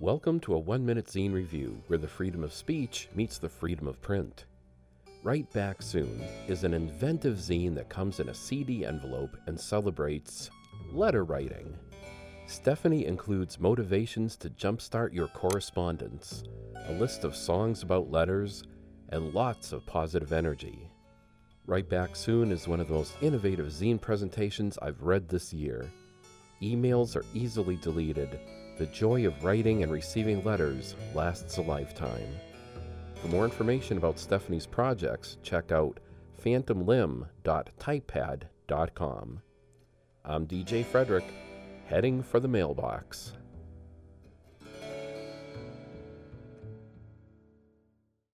Welcome to a 1-minute zine review where the freedom of speech meets the freedom of print. Write Back Soon is an inventive zine that comes in a CD envelope and celebrates letter writing. Stephanie includes motivations to jumpstart your correspondence, a list of songs about letters, and lots of positive energy. Write Back Soon is one of the most innovative zine presentations I've read this year. Emails are easily deleted. The joy of writing and receiving letters lasts a lifetime. For more information about Stephanie's projects, check out phantomlimb.typepad.com. I'm DJ Frederick, heading for the mailbox.